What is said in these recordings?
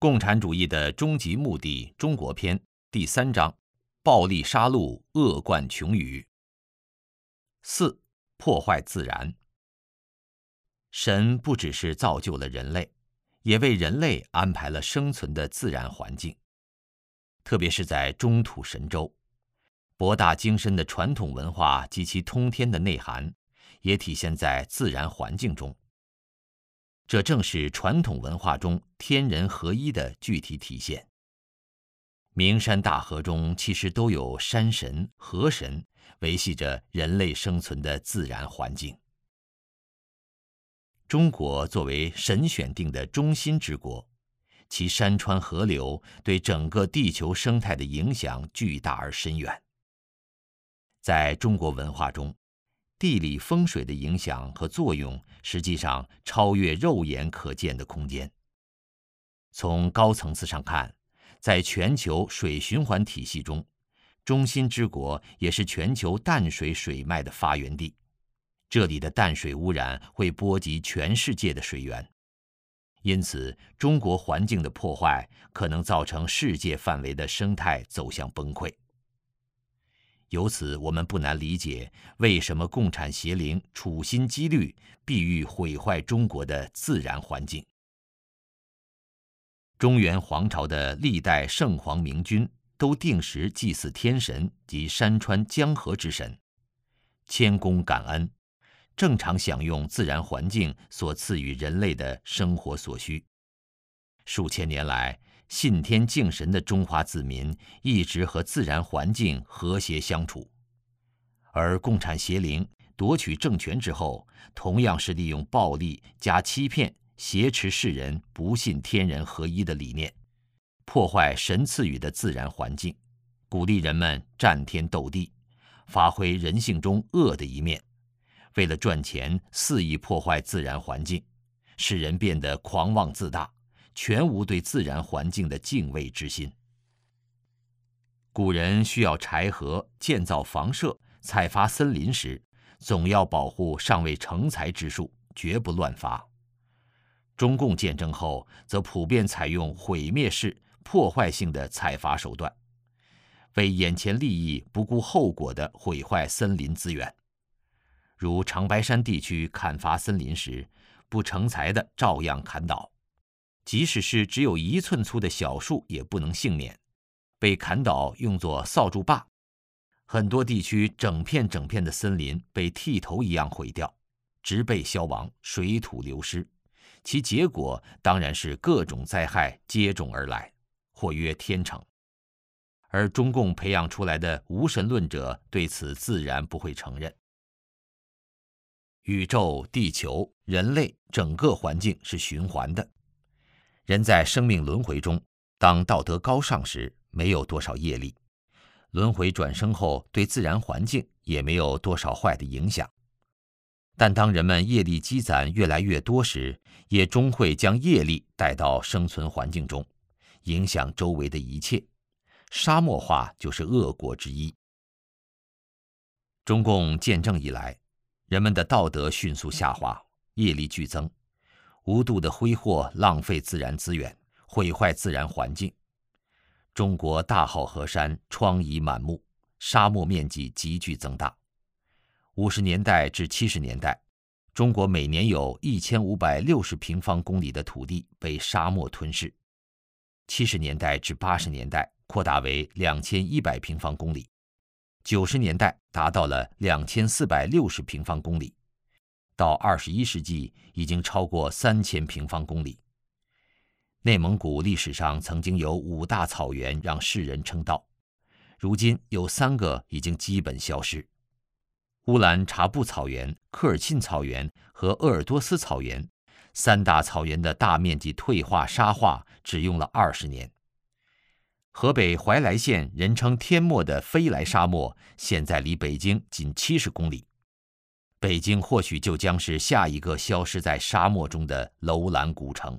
共产主义的终极目的中国篇第3章：暴力杀戮，恶贯穷语。4. 破坏自然。神不只是造就了人类，也为人类安排了生存的自然环境。特别是在中土神州，博大精深的传统文化及其通天的内涵，也体现在自然环境中。这正是传统文化中天人合一的具体体现。名山大河中其实都有山神、河神，维系着人类生存的自然环境。中国作为神选定的中心之国，其山川河流对整个地球生态的影响巨大而深远。在中国文化中，地理风水的影响和作用实际上超越肉眼可见的空间。从高层次上看，在全球水循环体系中，中心之国也是全球淡水水脉的发源地。这里的淡水污染会波及全世界的水源，因此中国环境的破坏可能造成世界范围的生态走向崩溃。由此，我们不难理解为什么共产邪灵处心积虑必欲毁坏中国的自然环境。中原皇朝的历代圣皇明君都定时祭祀天神及山川江河之神，谦恭感恩，正常享用自然环境所赐予人类的生活所需。数千年来，信天敬神的中华子民一直和自然环境和谐相处，而共产邪灵夺取政权之后，同样是利用暴力加欺骗挟持世人不信天人合一的理念，破坏神赐予的自然环境，鼓励人们战天斗地，发挥人性中恶的一面，为了赚钱肆意破坏自然环境，使人变得狂妄自大，全无对自然环境的敬畏之心。古人需要柴禾、建造房舍、采伐森林时，总要保护尚未成材之树，绝不乱伐。中共建政后，则普遍采用毁灭式、破坏性的采伐手段，为眼前利益不顾后果地毁坏森林资源。如长白山地区砍伐森林时，不成材的照样砍倒，即使是只有1寸粗的小树也不能幸免，被砍倒用作扫帚把。很多地区整片整片的森林被剃头一样毁掉，植被消亡，水土流失，其结果当然是各种灾害接踵而来，或曰天惩。而中共培养出来的无神论者对此自然不会承认。宇宙、地球、人类整个环境是循环的，人在生命轮回中，当道德高尚时，没有多少业力，轮回转生后对自然环境也没有多少坏的影响。但当人们业力积攒越来越多时，也终会将业力带到生存环境中，影响周围的一切。沙漠化就是恶果之一。中共建政以来，人们的道德迅速下滑，业力剧增，无度的挥霍浪费自然资源，毁坏自然环境。中国大好河山疮痍满目，沙漠面积急剧增大。50年代至70年代，中国每年有1560平方公里的土地被沙漠吞噬。70年代至80年代扩大为2100平方公里，90年代达到了2460平方公里，到21世纪已经超过3000平方公里。内蒙古历史上曾经有5大草原让世人称道，如今有3个已经基本消失。乌兰察布草原、科尔沁草原和鄂尔多斯草原3大草原的大面积退化沙化只用了20年。河北怀来县人称天漠的飞来沙漠，现在离北京仅70公里。北京或许就将是下一个消失在沙漠中的楼兰古城。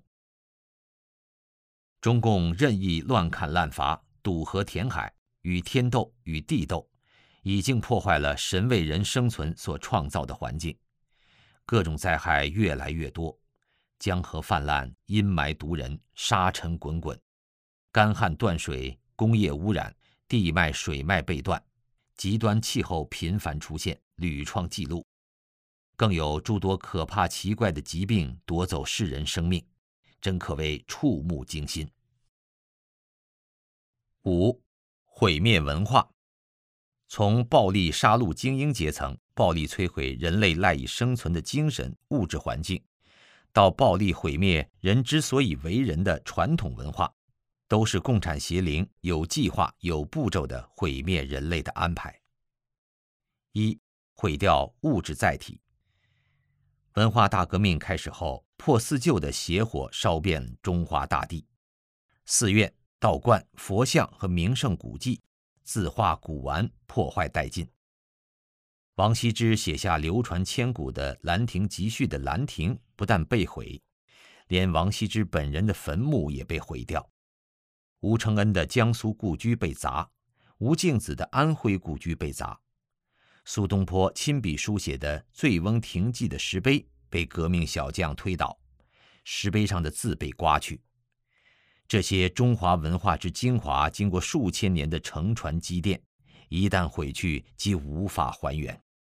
中共任意乱砍滥伐，堵河填海，与天斗，与地斗，已经破坏了神为人生存所创造的环境。各种灾害越来越多， 江河泛滥，阴霾毒人，沙尘滚滚，干旱断水，工业污染，地脉水脉被断，极端气候频繁出现，屡创纪录，更有诸多可怕奇怪的疾病夺走世人生命，真可谓触目惊心。5. 毁灭文化。从暴力杀戮精英阶层，暴力摧毁人类赖以生存的精神物质环境，到暴力毁灭人之所以为人的传统文化，都是共产邪灵有计划有步骤地毁灭人类的安排。1. 毁掉物质载体。文化大革命开始后，破四旧的邪火烧遍中华大地，寺院、道观、佛像和名胜古迹、字画古玩破坏殆尽。王羲之写下流传千古的《兰亭集序》的兰亭不但被毁，连王羲之本人的坟墓也被毁掉。吴承恩的江苏故居被砸，吴敬梓的安徽故居被砸。苏东坡亲笔书写的《醉翁亭记》的石碑被革命小将推倒，石碑上的字被刮去。这些中华文化之精华，经过数千年的承传积淀，一旦毁去，即无法还原。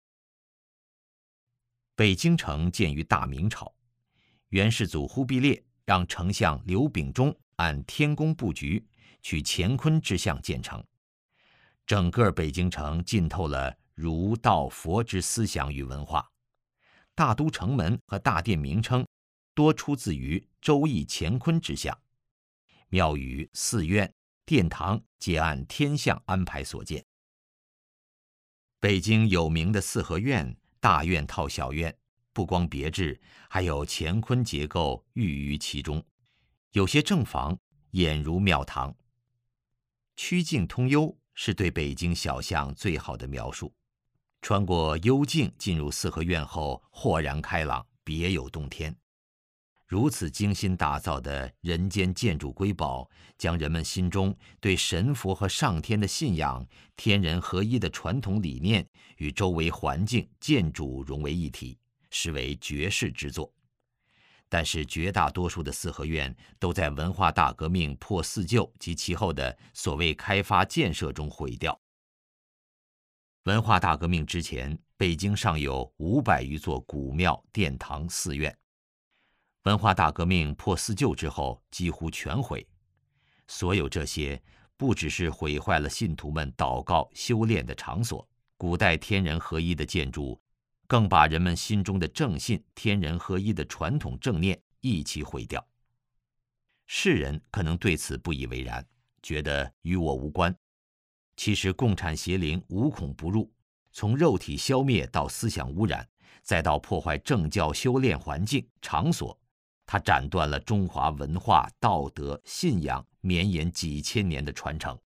北京城建于大明朝，元世祖忽必烈让丞相刘秉忠按天宫布局，取乾坤之象建成。整个北京城浸透了儒道佛之思想与文化，大都城门和大殿名称多出自于《周易》乾坤之象，庙宇、寺院、殿堂皆按天象安排所建。北京有名的四合院，大院套小院，不光别致，还有乾坤结构寓于其中，有些正房俨如庙堂。曲径通幽是对北京小巷最好的描述。穿过幽径进入四合院后，豁然开朗，别有洞天。如此精心打造的人间建筑瑰宝，将人们心中对神佛和上天的信仰、天人合一的传统理念与周围环境建筑融为一体，实为绝世之作。但是绝大多数的四合院都在文化大革命破四旧及其后的所谓开发建设中毁掉。文化大革命之前，北京尚有500余座古庙、殿堂、寺院。文化大革命破四旧之后，几乎全毁。所有这些，不只是毁坏了信徒们祷告、修炼的场所，古代天人合一的建筑，更把人们心中的正信、天人合一的传统正念一起毁掉。世人可能对此不以为然，觉得与我无关。其实共产邪灵无孔不入，从肉体消灭到思想污染，再到破坏政教修炼环境场所，它斩断了中华文化、道德、信仰绵延几千年的传承。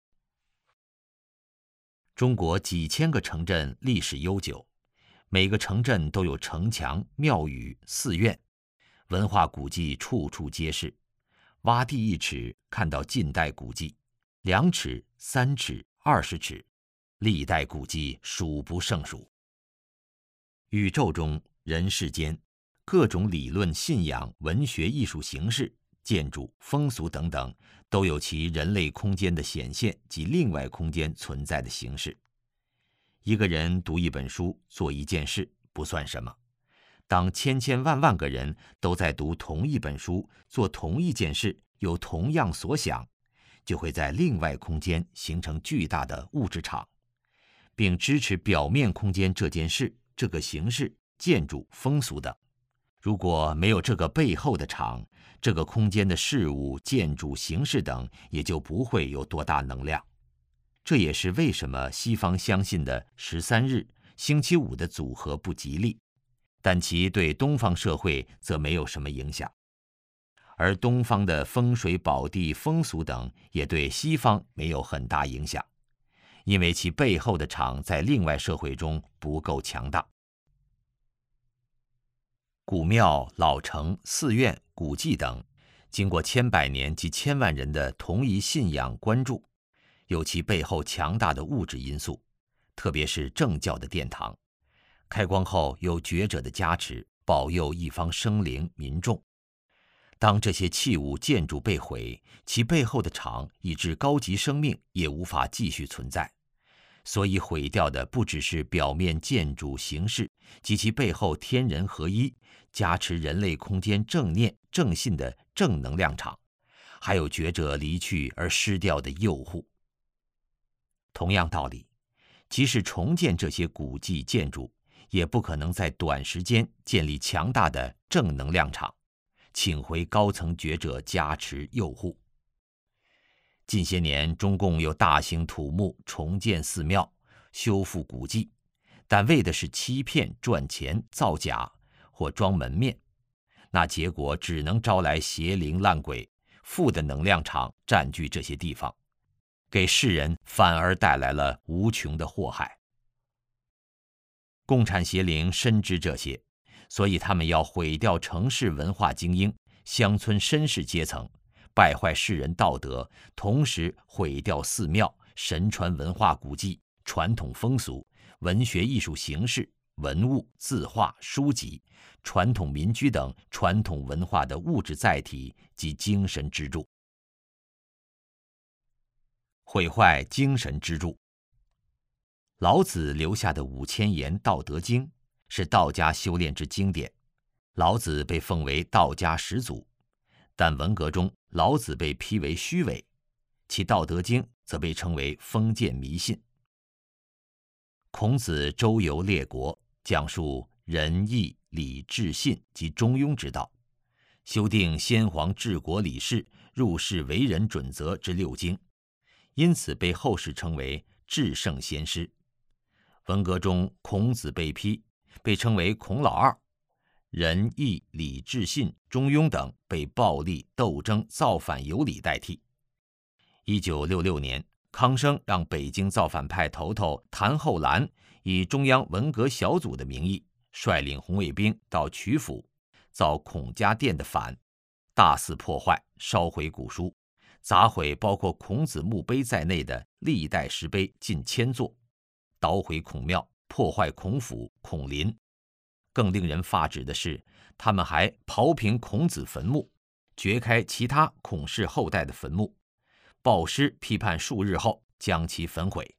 中国几千个城镇历史悠久，每个城镇都有城墙、庙宇、寺院，文化古迹处处皆是。挖地1尺，看到近代古迹；2尺、3尺、20尺，历代古迹数不胜数。宇宙中、人世间，各种理论、信仰、文学、艺术形式、建筑、风俗等等，都有其人类空间的显现及另外空间存在的形式。一个人读一本书、做一件事不算什么，当千千万万个人都在读同一本书、做同一件事、有同样所想，就会在另外空间形成巨大的物质场，并支持表面空间这件事、这个形式、建筑、风俗等。如果没有这个背后的场，这个空间的事物、建筑、形式等也就不会有多大能量。这也是为什么西方相信的13日、星期五的组合不吉利，但其对东方社会则没有什么影响。而东方的风水宝地、风俗等也对西方没有很大影响，因为其背后的场在另外社会中不够强大。古庙、老城、寺院、古迹等，经过千百年及千万人的同一信仰关注，有其背后强大的物质因素，特别是正教的殿堂，开光后有觉者的加持，保佑一方生灵民众， 当这些器物建筑被毁，其背后的场以致高级生命也无法继续存在。所以毁掉的不只是表面建筑形式及其背后天人合一、加持人类空间正念正信的正能量场，还有觉者离去而失掉的诱惑。同样道理，即使重建这些古迹建筑，也不可能在短时间建立强大的正能量场，请回高层觉者加持诱护。近些年，中共又大兴土木，重建寺庙，修复古迹，但为的是欺骗、赚钱、造假或装门面，那结果只能招来邪灵烂鬼，负的能量场占据这些地方，给世人反而带来了无穷的祸害。共产邪灵深知这些，所以他们要毁掉城市文化精英、乡村绅士阶层，败坏世人道德，同时毁掉寺庙、神传文化古迹、传统风俗、文学艺术形式、文物、字画、书籍、传统民居等传统文化的物质载体及精神支柱。毁坏精神支柱。老子留下的5000言《道德经》是道家修炼之经典，老子被奉为道家始祖，但文革中老子被批为虚伪，其《道德经》则被称为封建迷信。孔子周游列国，讲述仁义礼智信及中庸之道，修订先皇治国理事、入世为人准则之6经，因此被后世称为至圣先师。文革中孔子被批，被称为孔老二，仁义礼智信中庸等被暴力斗争造反有理代替。1966年，康生让北京造反派头头谭厚兰以中央文革小组的名义，率领红卫兵到曲阜造孔家店的反，大肆破坏，烧毁古书，砸毁包括孔子墓碑在内的历代石碑近1000座，捣毁孔庙，破坏孔府、孔林。更令人发指的是，他们还刨平孔子坟墓，掘开其他孔氏后代的坟墓，暴尸批判数日后将其焚毁。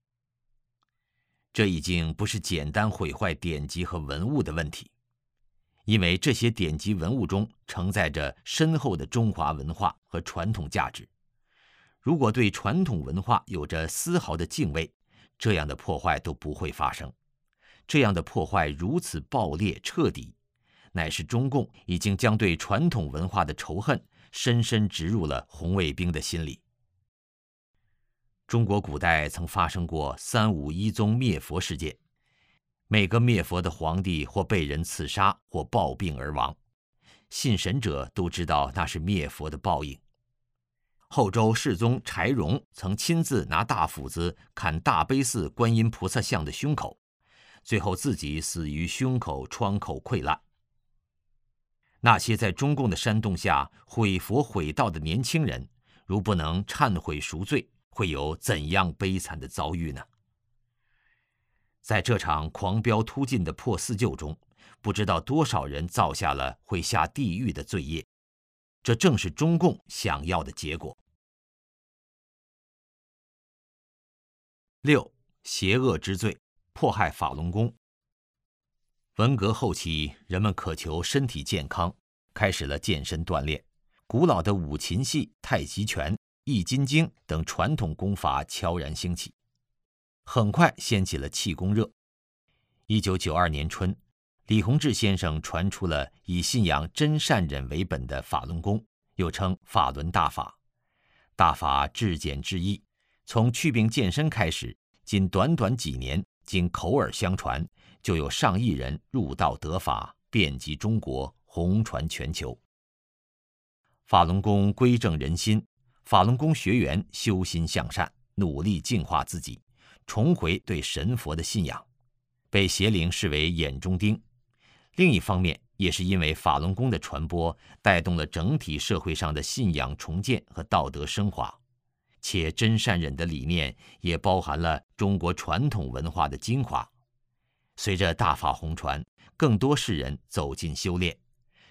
这已经不是简单毁坏典籍和文物的问题，因为这些典籍文物中承载着深厚的中华文化和传统价值。如果对传统文化有着丝毫的敬畏，这样的破坏都不会发生。这样的破坏如此暴烈彻底，乃是中共已经将对传统文化的仇恨深深植入了红卫兵的心里。中国古代曾发生过3、5一宗灭佛事件，每个灭佛的皇帝或被人刺杀，或暴病而亡，信神者都知道那是灭佛的报应。后周世宗柴荣曾亲自拿大斧子砍大悲寺观音菩萨像的胸口，最后自己死于胸口创口溃烂。那些在中共的煽动下毁佛毁道的年轻人，如不能忏悔赎罪，会有怎样悲惨的遭遇呢？在这场狂飙突进的破四旧中，不知道多少人造下了会下地狱的罪业，这正是中共想要的结果。6. 邪恶之罪，迫害法轮功。文革后期，人们渴求身体健康，开始了健身锻炼。古老的五禽戏、太极拳、易筋经等传统功法悄然兴起，很快掀起了气功热。1992年春，李洪志先生传出了以信仰真善忍为本的法轮功，又称法轮大法。大法至简至易，从祛病健身开始，仅短短几年，经口耳相传，就有上亿人入道得法，遍及中国，红传全球。法轮功归正人心，法轮功学员修心向善，努力净化自己，重回对神佛的信仰，被邪灵视为眼中钉。另一方面，也是因为法轮功的传播，带动了整体社会上的信仰重建和道德升华，且真善忍的理念也包含了中国传统文化的精华。随着大法红传，更多世人走进修炼，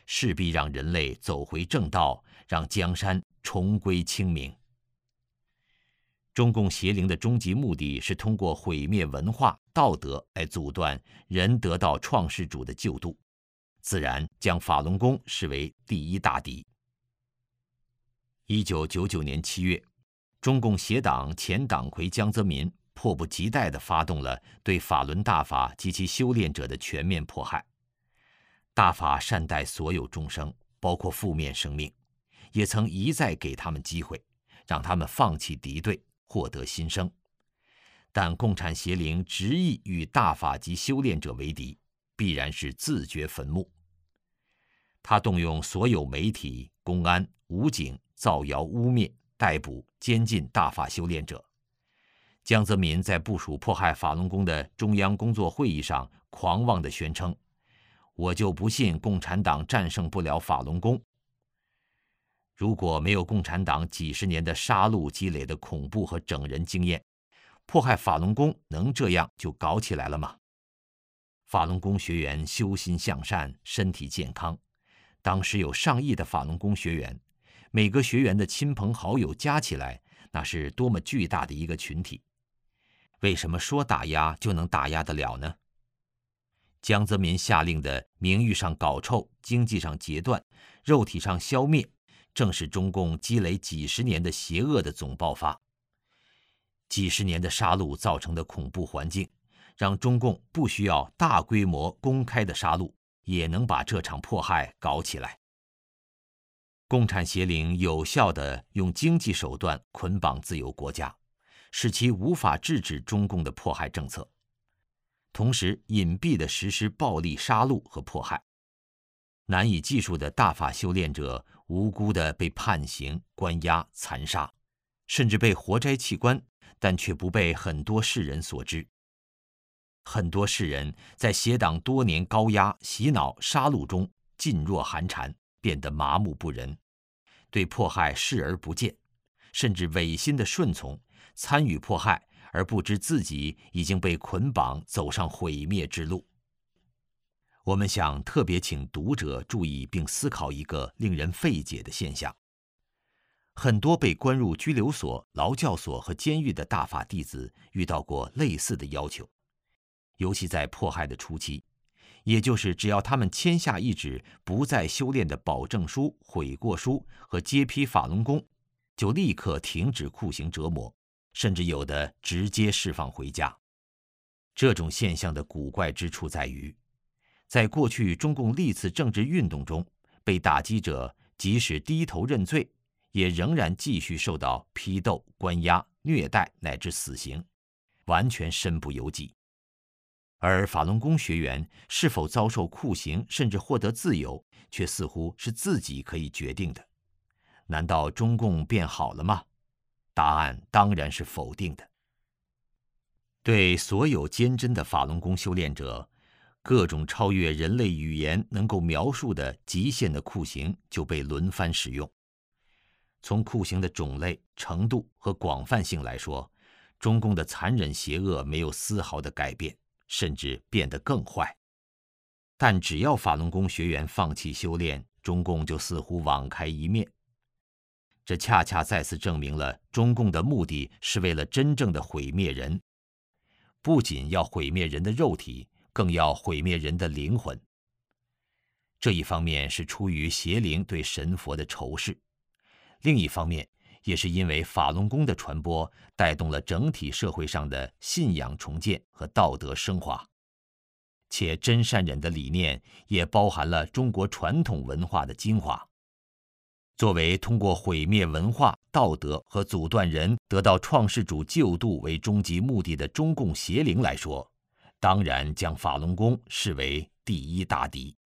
势必让人类走回正道，让江山重归清明。中共邪灵的终极目的是通过毁灭文化、道德来阻断人得到创世主的救度，自然将法轮功视为第一大敌。1999年7月，中共邪党前党魁江泽民迫不及待地发动了对法轮大法及其修炼者的全面迫害。大法善待所有众生，包括负面生命，也曾一再给他们机会，让他们放弃敌对，获得新生。但共产邪灵执意与大法及修炼者为敌，必然是自掘坟墓。他动用所有媒体、公安、武警造谣污蔑、逮捕、监禁大法修炼者。江泽民在部署迫害法轮功的中央工作会议上狂妄地宣称：“我就不信共产党战胜不了法轮功。”如果没有共产党几十年的杀戮积累的恐怖和整人经验，迫害法轮功能这样就搞起来了吗？法轮功学员修心向善，身体健康。当时有上亿的法轮功学员，每个学员的亲朋好友加起来，那是多么巨大的一个群体。为什么说打压就能打压得了呢？江泽民下令的名誉上搞臭、经济上截断、肉体上消灭，正是中共积累几十年的邪恶的总爆发。几十年的杀戮造成的恐怖环境，让中共不需要大规模公开的杀戮，也能把这场迫害搞起来。共产邪灵有效地用经济手段捆绑自由国家，使其无法制止中共的迫害政策，同时隐蔽地实施暴力杀戮和迫害。难以计数的大法修炼者无辜地被判刑、关押、残杀，甚至被活摘器官，但却不被很多世人所知。很多世人在邪党多年高压、洗脑、杀戮中噤若寒蝉，变得麻木不仁，对迫害视而不见，甚至违心的顺从，参与迫害，而不知自己已经被捆绑走上毁灭之路。我们想特别请读者注意并思考一个令人费解的现象：很多被关入拘留所、劳教所和监狱的大法弟子遇到过类似的要求，尤其在迫害的初期，也就是只要他们签下一纸不再修炼的保证书、悔过书和揭批法轮功，就立刻停止酷刑折磨，甚至有的直接释放回家。这种现象的古怪之处在于，在过去中共历次政治运动中，被打击者即使低头认罪，也仍然继续受到批斗、关押、虐待乃至死刑，完全身不由己。而法轮功学员是否遭受酷刑甚至获得自由，却似乎是自己可以决定的。难道中共变好了吗？答案当然是否定的。对所有坚贞的法轮功修炼者，各种超越人类语言能够描述的极限的酷刑就被轮番使用。从酷刑的种类、程度和广泛性来说，中共的残忍邪恶没有丝毫的改变，甚至变得更坏。但只要法轮功学员放弃修炼，中共就似乎网开一面。这恰恰再次证明了中共的目的是为了真正的毁灭人，不仅要毁灭人的肉体，更要毁灭人的灵魂。这一方面是出于邪灵对神佛的仇视，另一方面也是因为法轮功的传播带动了整体社会上的信仰重建和道德升华，且真善忍的理念也包含了中国传统文化的精华。作为通过毁灭文化、道德和阻断人得到创世主救度为终极目的的中共邪灵来说，当然将法轮功视为第一大敌。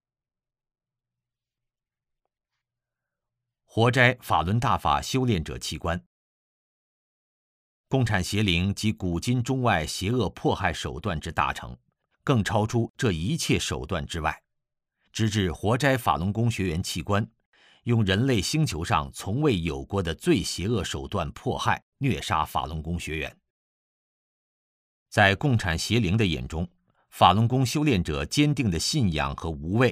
活摘法轮大法修炼者器官。共产邪灵及古今中外邪恶迫害手段之大成，更超出这一切手段之外，直至活摘法轮功学员器官，用人类星球上从未有过的最邪恶手段迫害、虐杀法轮功学员。在共产邪灵的眼中，法轮功修炼者坚定的信仰和无畏，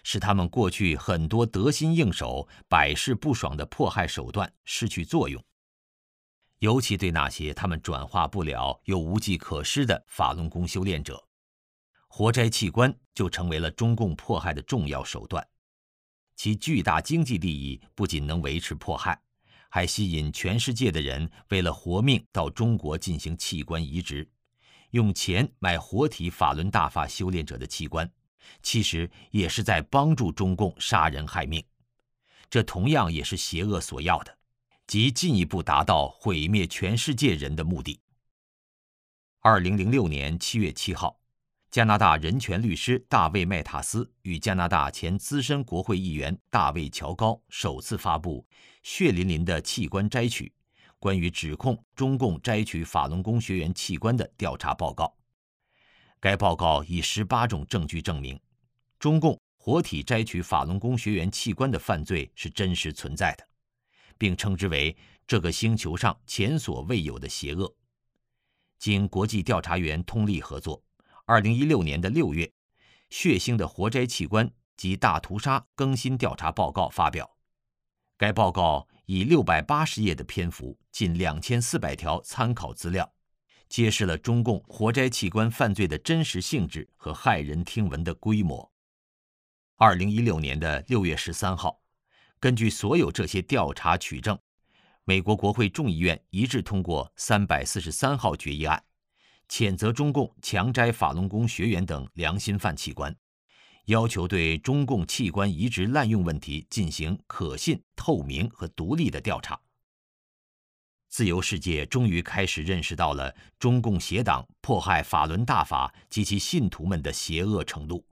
使他们过去很多得心应手、百试不爽的迫害手段失去作用。尤其对那些他们转化不了又无计可施的法轮功修炼者，活摘器官就成为了中共迫害的重要手段。其巨大经济利益不仅能维持迫害，还吸引全世界的人为了活命到中国进行器官移植，用钱买活体法轮大法修炼者的器官，其实也是在帮助中共杀人害命。这同样也是邪恶所要的，即进一步达到毁灭全世界人的目的。2006年7月7号，加拿大人权律师大卫·麦塔斯与加拿大前资深国会议员大卫·乔高首次发布血淋淋的器官摘取，关于指控中共摘取法轮功学员器官的调查报告。该报告以18种证据证明，中共活体摘取法轮功学员器官的犯罪是真实存在的，并称之为这个星球上前所未有的邪恶。经国际调查员通力合作，2016年6月，血腥的活摘器官及大屠杀更新调查报告发表。该报告以680页的篇幅，近2400条参考资料，揭示了中共活摘器官犯罪的真实性质和骇人听闻的规模。2016年6月13号，根据所有这些调查取证，美国国会众议院一致通过343号决议案，谴责中共强摘法轮功学员等良心犯器官，要求对中共器官移植滥用问题进行可信、透明和独立的调查。自由世界终于开始认识到了中共邪党迫害法轮大法及其信徒们的邪恶程度。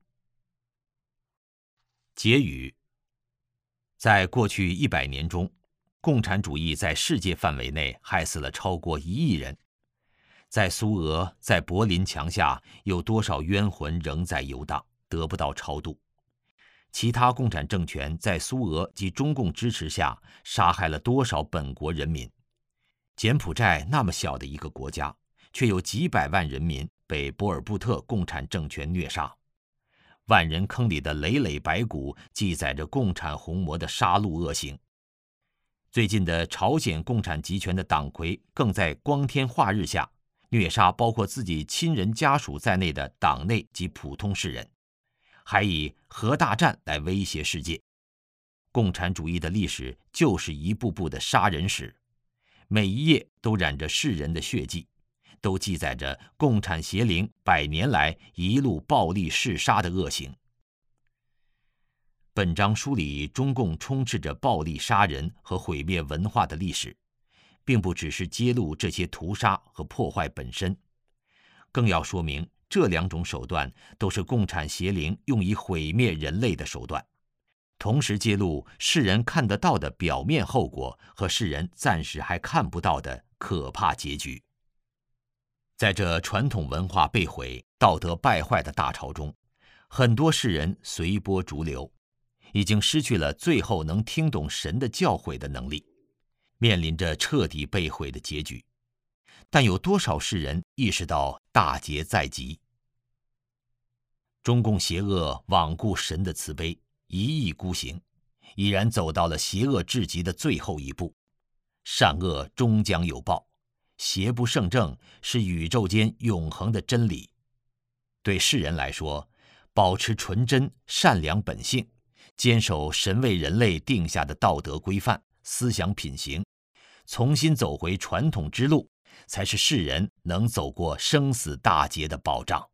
结语：在过去100年中，共产主义在世界范围内害死了超过1亿人。在苏俄、在柏林墙下，有多少冤魂仍在游荡，得不到超度？其他共产政权在苏俄及中共支持下，杀害了多少本国人民？柬埔寨那么小的一个国家，却有几百万人民被波尔布特共产政权虐杀。万人坑里的累累白骨，记载着共产红魔的杀戮恶行。最近的朝鲜共产集权的党魁更在光天化日下虐杀包括自己亲人家属在内的党内及普通世人，还以核大战来威胁世界。共产主义的历史就是一步步的杀人史，每一页都染着世人的血迹，都记载着共产邪灵100年来一路暴力弑杀的恶行。本章梳理中共充斥着暴力杀人和毁灭文化的历史，并不只是揭露这些屠杀和破坏本身，更要说明这2种手段都是共产邪灵用以毁灭人类的手段，同时揭露世人看得到的表面后果和世人暂时还看不到的可怕结局。在这传统文化被毁、道德败坏的大潮中，很多世人随波逐流，已经失去了最后能听懂神的教诲的能力，面临着彻底被毁的结局。但有多少世人意识到大劫在即？中共邪恶罔顾神的慈悲，一意孤行，已然走到了邪恶至极的最后一步。善恶终将有报，邪不胜正是宇宙间永恒的真理。对世人来说，保持纯真善良本性，坚守神为人类定下的道德规范、思想品行，重新走回传统之路，才是世人能走过生死大劫的保障。